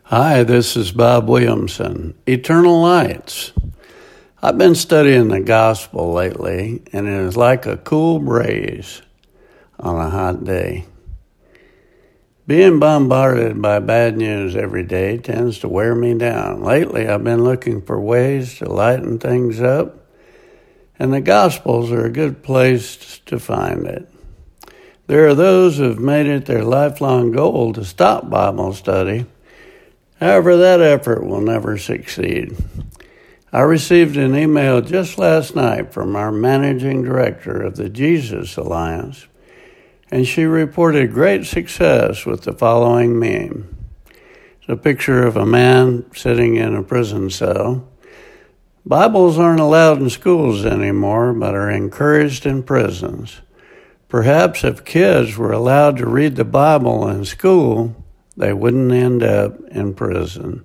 Hi, this is Bob Williamson. Eternal Lights. I've been studying the gospel lately, and it is like a cool breeze on a hot day. Being bombarded by bad news every day tends to wear me down. Lately, I've been looking for ways to lighten things up, and the Gospels are a good place to find it. There are those who have made it their lifelong goal to stop Bible study. However, that effort will never succeed. I received an email just last night from our managing director of the Jesus Alliance, and she reported great success with the following meme. It's a picture of a man sitting in a prison cell. Bibles aren't allowed in schools anymore, but are encouraged in prisons. Perhaps if kids were allowed to read the Bible in school, they wouldn't end up in prison.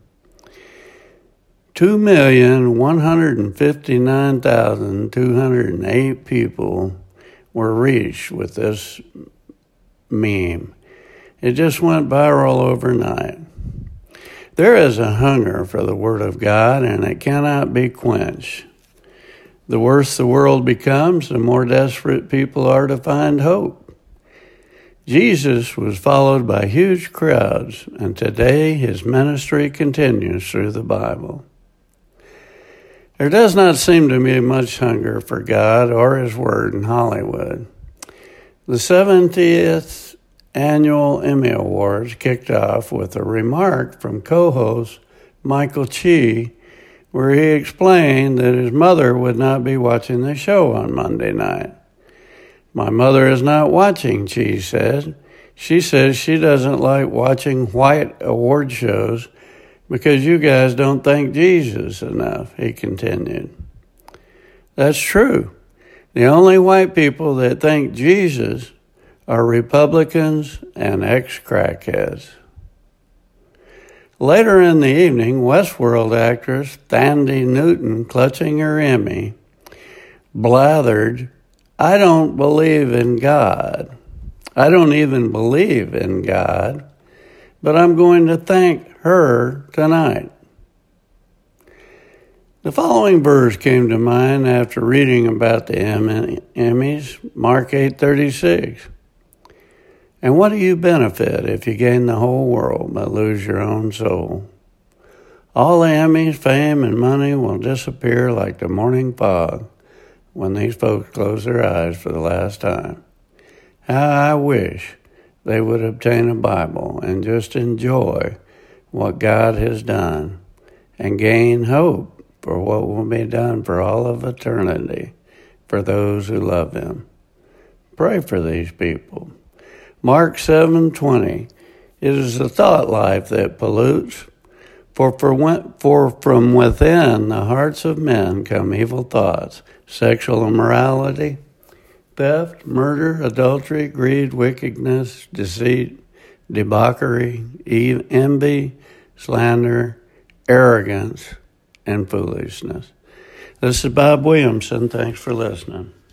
2,159,208 people were reached with this meme. It just went viral overnight. There is a hunger for the Word of God, and it cannot be quenched. The worse the world becomes, the more desperate people are to find hope. Jesus was followed by huge crowds, and today his ministry continues through the Bible. There does not seem to be much hunger for God or his word in Hollywood. The 70th annual Emmy Awards kicked off with a remark from co-host Michael Che, where he explained that his mother would not be watching the show on Monday night. My mother is not watching, Che said. She says she doesn't like watching white award shows because you guys don't thank Jesus enough, he continued. That's true. The only white people that thank Jesus are Republicans and ex-crackheads. Later in the evening, Westworld actress Thandie Newton, clutching her Emmy, blathered, "I don't believe in God. I don't even believe in God, but I'm going to thank her tonight." The following verse came to mind after reading about the Emmys, Mark 8:36. "And what do you benefit if you gain the whole world but lose your own soul? All the Emmys, fame, and money will disappear like the morning fog when these folks close their eyes for the last time. How I wish they would obtain a Bible and just enjoy what God has done and gain hope for what will be done for all of eternity for those who love him." Pray for these people. Mark 7:20, "It is the thought life that pollutes, for from within the hearts of men come evil thoughts, sexual immorality, theft, murder, adultery, greed, wickedness, deceit, debauchery, envy, slander, arrogance, and foolishness." This is Bob Williamson. Thanks for listening.